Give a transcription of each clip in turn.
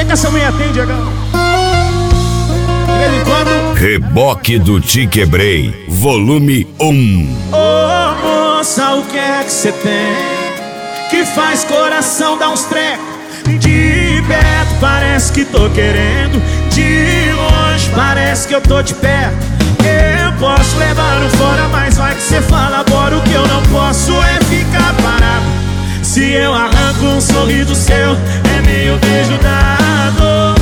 que essa mulher tem, Diegão? De vez em quando. Reboque do Te Quebrei, volume 1. Ô moça, o que é que você tem que faz coração dar uns trecos? De perto parece que tô querendo, de longe parece que eu tô de perto. Eu posso levar no fora, mas vai que você fala agora. O que eu não posso é ficar parado. Se eu arranco um sorriso seu, é meio beijo dado.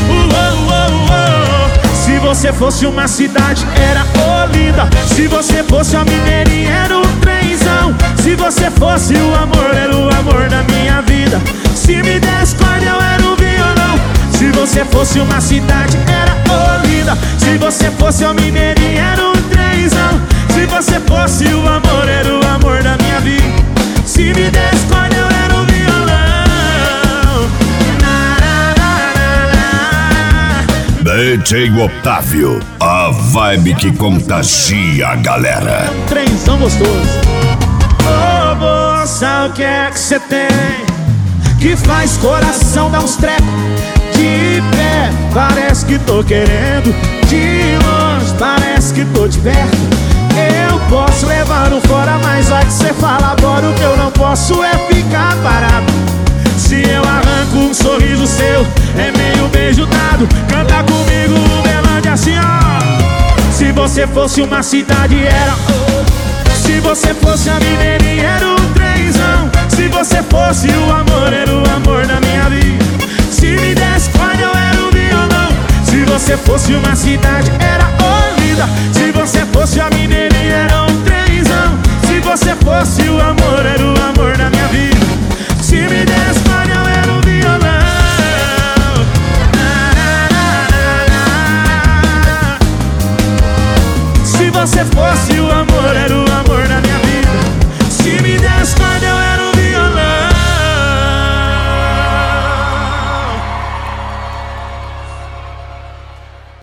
Se você fosse uma cidade, era Olinda. Se você fosse uma mineirinha, era um trenzão. Se você fosse o amor, era o amor da minha vida. Se me desse corda, eu era um violão. Se você fosse uma cidade, era Olinda. Se você fosse uma mineirinha, era um trenzão. Se você fosse o amor, era o amor da minha vida. Se me desse corda, eu era um violão. DJ Otávio, a vibe que contagia a galera. Trenzão gostoso. Ô moça, o que é que você tem que faz coração dar uns trecos? De pé parece que tô querendo, de longe parece que tô de perto. Eu posso levar no fora, mas vai que você fala agora. O que eu não posso é ficar parado. Se eu arranco um sorriso seu, é meio beijo dado. Canta comigo o Belândia assim, ó. Se você fosse uma cidade, era. Se você fosse a mineirinha, era um trenzão. Se você fosse o amor, era o amor da minha vida. Se me desse corda, eu era um violão. Se você fosse uma cidade, era Olinda. Se você fosse a mineirinha, era um trenzão. Se você fosse o amor, era o amor da minha vida. Se me desse corda, eu era um violão. Se você fosse o